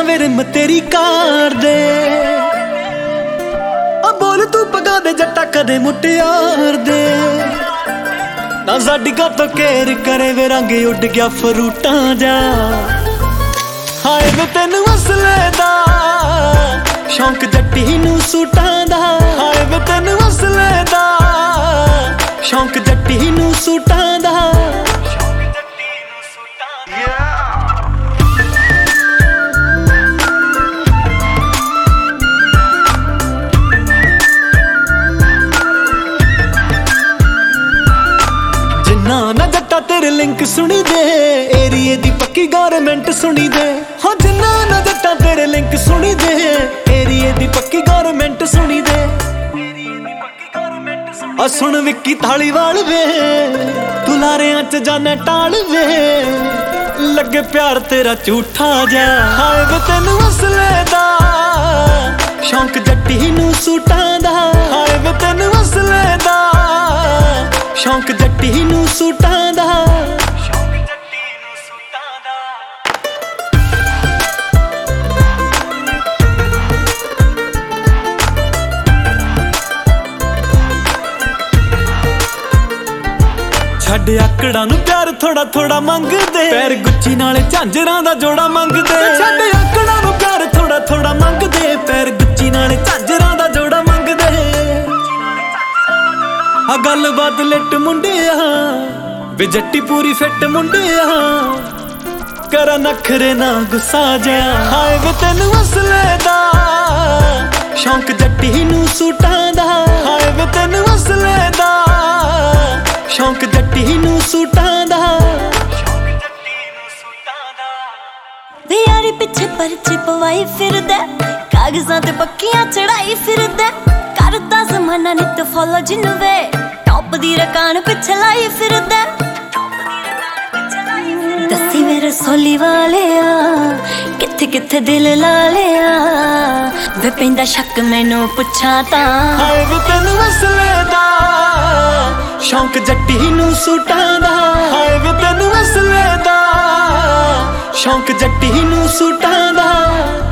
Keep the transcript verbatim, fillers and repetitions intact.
ਵੇ rim तेरी car दे आ बोल तू पगा दे जट्टा कदे मुटियार दे ना साडी तो केर करे वे रंग उड़ गया फरूटां जा हाय वे तेनू असले दा शौक जट्टी नू सूटां दा हाय वे तेनू असले दा शौक जट्टी नू सूटां दा ना ना जट्टा तेरे लिंक सुनी दे एरिए दी पक्की गवर्नमेंट सुनी दे हाँ जिन्ना ना जट्टा तेरे लिंक सुनी दे एरिए दी पक्की गवर्नमेंट सुनी दे आ सुन विक्की धालीवाल वे तू लारेआं च जाने टाल वे लगे प्यार तेरा झूठा जा हाय वे तेनू असले दा शौक जट्टी नू सूटां दा हाय वे तेनू असले दा शौक जट्टी नू सूटां दा छड्ड आकड़ा नू प्यार थोड़ा थोड़ा मंगदे पैर गुच्ची नाले झांजरां दा जोड़ा मंगदे छड्ड आकड़ा नू प्यार थोड़ा थोड़ा मंगदे पैर गुच्ची नाले झांजरां दा जोड़ा मंगदे आ गल बात लिट मुंडिया वे जट्टी पूरी फिट मुंडिया करा नखरे ना गुस्सा जा हाय वे तेनू असले दा शौक जट्टी नू सूटां दा हाय वे तेनू असले दा शौक जट्टी नू सूटां दा वे यारी पिछे परचे पवाई फिरदा कागजां ते पक्कियां चढ़ाई फिरदा करदा ज़माना नित फॉलो जिन्नू वे टॉप दी रकान पिछे लाई फिरदा दसी मेरे सोली वाले आ किथे किथे दिल ला लिया वे पैंदा शक मैनू पुछा तां हाय वे तेनू असले दा शौक जट्टी नू सूटां दा हाय वे तेनू असले दा शौक जट्टी नू सूटां दा।